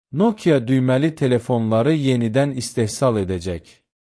Nokia düyməli telefonları yenidən istehsal edəcək.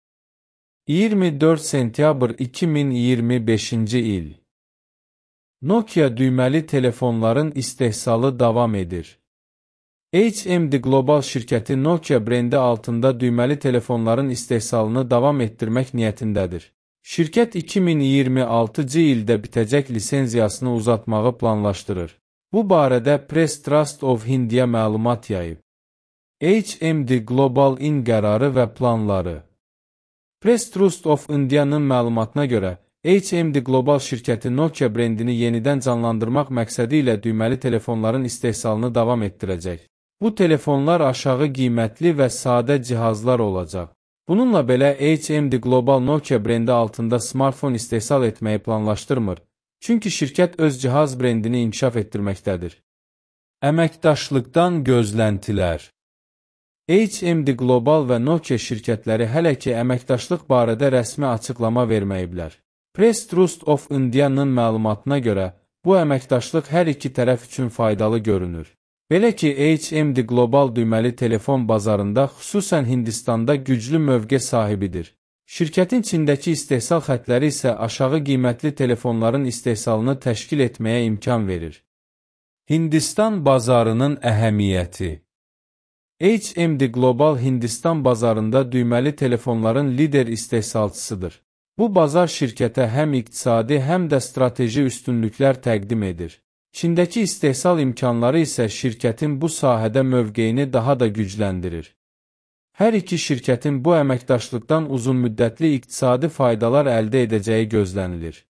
24 sentyabr 2025-ci il. Nokia düyməli telefonların istehsalı davam edir. HMD Global şirkəti Nokia brendi altında düyməli telefonların istehsalını davam etdirmək niyyətindədir. Şirkət 2026-cı ildə bitəcək lisenziyasını uzatmağı planlaşdırır. Bu barədə Press Trust of India məlumat yayıb. HMD Global-in qərarı və planları. Press Trust of India'nın məlumatına görə, HMD Global şirkəti Nokia brendini yenidən canlandırmaq məqsədi ilə düyməli telefonların istehsalını davam etdirəcək. Bu telefonlar aşağı qiymətli və sadə cihazlar olacaq. Bununla belə HMD Global Nokia brendi altında smartfon istehsal etməyi planlaşdırmır, çünki şirkət öz cihaz brendini inkişaf etdirməkdədir. Əməkdaşlıqdan gözləntilər. HMD Global və Nokia şirkətləri hələ ki əməkdaşlıq barədə rəsmi açıqlama verməyiblər. Press Trust of India'nın məlumatına görə, bu əməkdaşlıq hər iki tərəf üçün faydalı görünür. Belə ki, HMD Global düyməli telefon bazarında, xüsusən Hindistanda güclü mövqe sahibidir. Şirkətin Çindəki istehsal xətləri isə aşağı qiymətli telefonların istehsalını təşkil etməyə imkan verir. Hindistan bazarının əhəmiyyəti. HMD Global Hindistan bazarında düyməli telefonların lider istehsalçısıdır. Bu bazar şirkətə həm iqtisadi, həm də strateji üstünlüklər təqdim edir. Çindəki istehsal imkanları isə şirkətin bu sahədə mövqeyini daha da gücləndirir. Hər iki şirkətin bu əməkdaşlıqdan uzunmüddətli iqtisadi faydalar əldə edəcəyi gözlənilir.